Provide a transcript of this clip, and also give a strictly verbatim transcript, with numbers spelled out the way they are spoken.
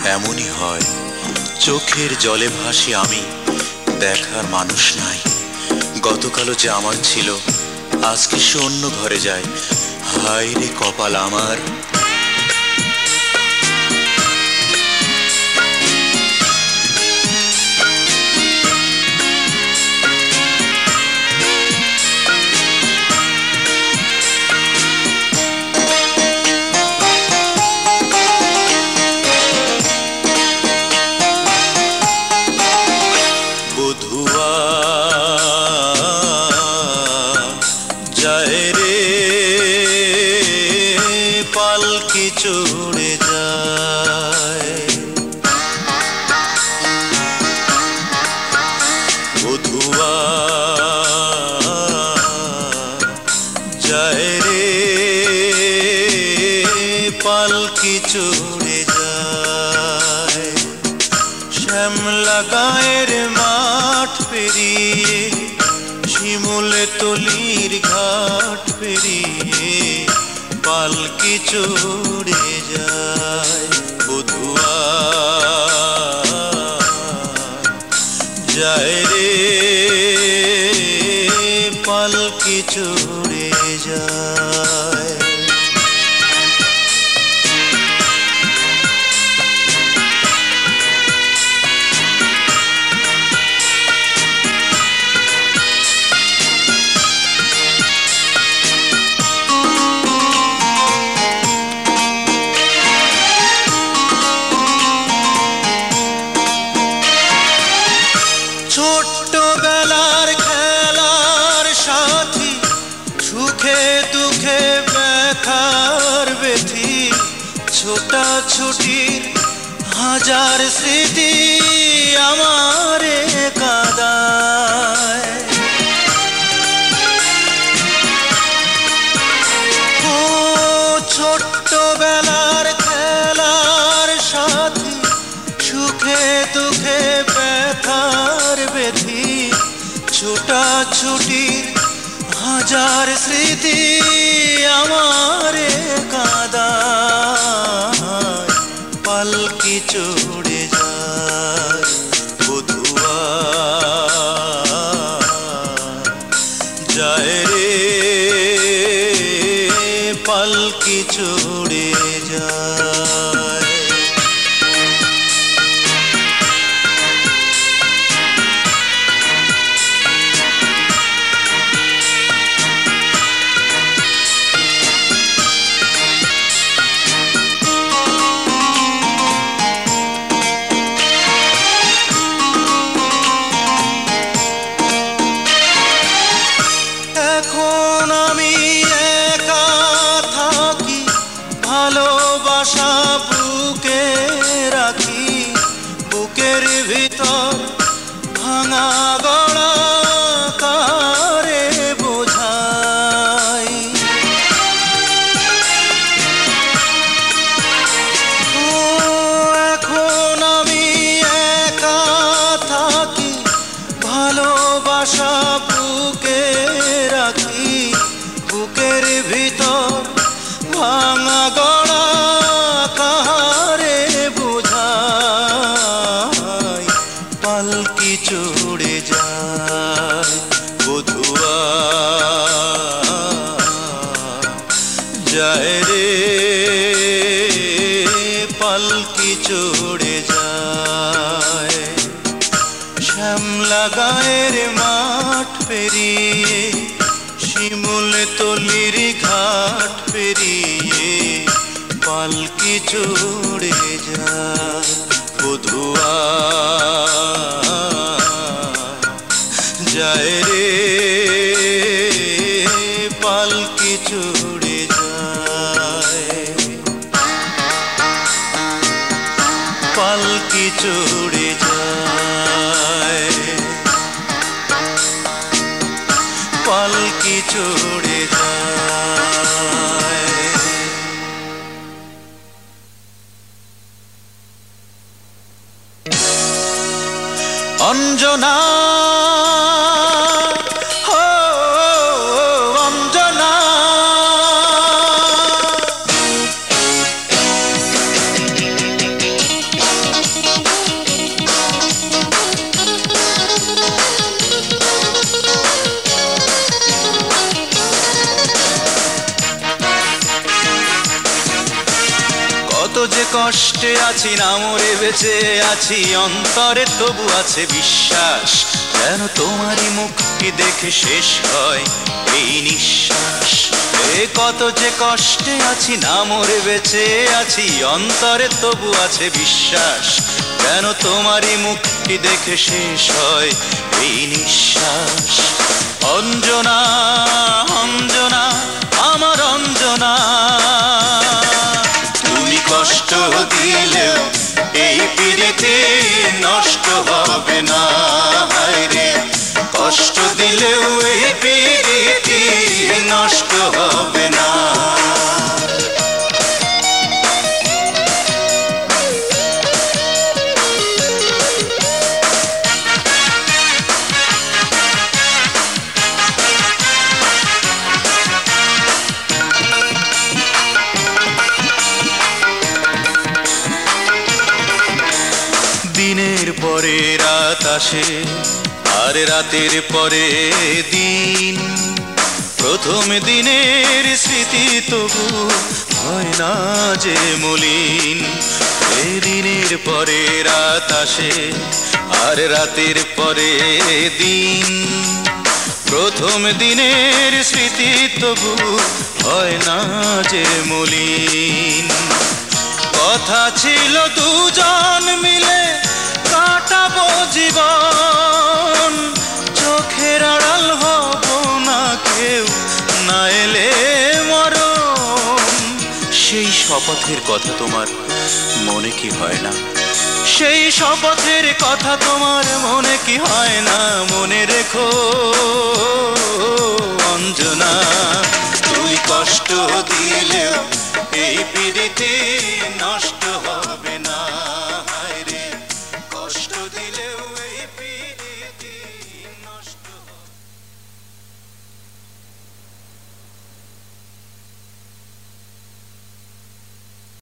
এমনই হয়, চোখের জলে ভাসি আমি, দেখার মানুষ নাই। গতকালও যে আমার ছিল, আজকে সে অন্য ঘরে যায়। হায় রে কপাল আমার। চড়ে যায় বধুয়া যায় রে পালকি চড়ে যায় শ্যামলা গায়ের মাঠ পেরিয়ে শিমুলে তলির ঘাট পেরিয়ে পালকি চড়ে যায় বধুয়া যায় রে পালকি চড়ে যায়। ছোট্টবেলার খেলার সাথী, সুখে দুঃখে ব্যথার ব্যথি, ছোটাছুটির হাজার স্মৃতি আমারে কাঁদায়। ও ছোট্টবেলার খেলার সাথী, সুখে দুঃখে ব্যথার ব্যথি, ছোটাছুটির হাজার স্মৃতি আমারে কাঁদায়। পালকি চড়ে যায় বধুয়া যায় রে পালকি চড়ে যায়। এখন আমি একা থাকি, ভালোবাসা বুকে রাখি, বুকের ভিতর ভাঙা গড়া কারে বোঝাই। ও এখন আমি একা থাকি, ভালোবাসা বুকে রাখি, বুকের ভিতর ভাঙা গড়া কাহারে বোঝাই। পালকি চড়ে যায় বধুয়া যায় রে পালকি চড়ে যায় শ্যামলা গায়ের মাঠ পেরিয়ে শিমুলে তলির ঘাট পেরিয়ে পালকি চড়ে যায় বধুয়া যায় রে পালকি চড়ে যায়। পালকি চড়ে যায় পালকি চড়ে যায়। অঞ্জনা হো অঞ্জনা, কষ্টে আছি না মরে বেঁচে আছি, অন্তরে তবু আছে বিশ্বাস, যেন তোমারই মুখটি দেখে শেষ হয় এই নিঃশ্বাস। এ কত যে কষ্টে আছি না মরে বেঁচে আছি, অন্তরে তবু আছে বিশ্বাস, যেন তোমারই মুখটি দেখে শেষ হয় এই নিঃশ্বাস। অঞ্জনা অঞ্জনা আমার অঞ্জনা, তুমি কষ্ট দিলেও এই পিরিতি নষ্ট হবে না। হায়রে কষ্ট দিলেও এই পিরিতি নষ্ট হবে না। দিনের পরে রাত আসে আর রাতের পরে দিন, প্রথম দিনের স্মৃতি তবু হয় না যে মলিন। এ দিনের পরে রাত আসে আর রাতের পরে দিন, প্রথম দিনের স্মৃতি তবু হয় না যে মলিন। কথা ছিল দুজন মিলে কাটাবো জীবন, চোখের আড়াল হব না কেউ না এলে মরণ। সেই শপথের কথা তোমার মনে কি হয় না? সেই শপথের কথা তোমার মনে কি হয় না? মনে রেখো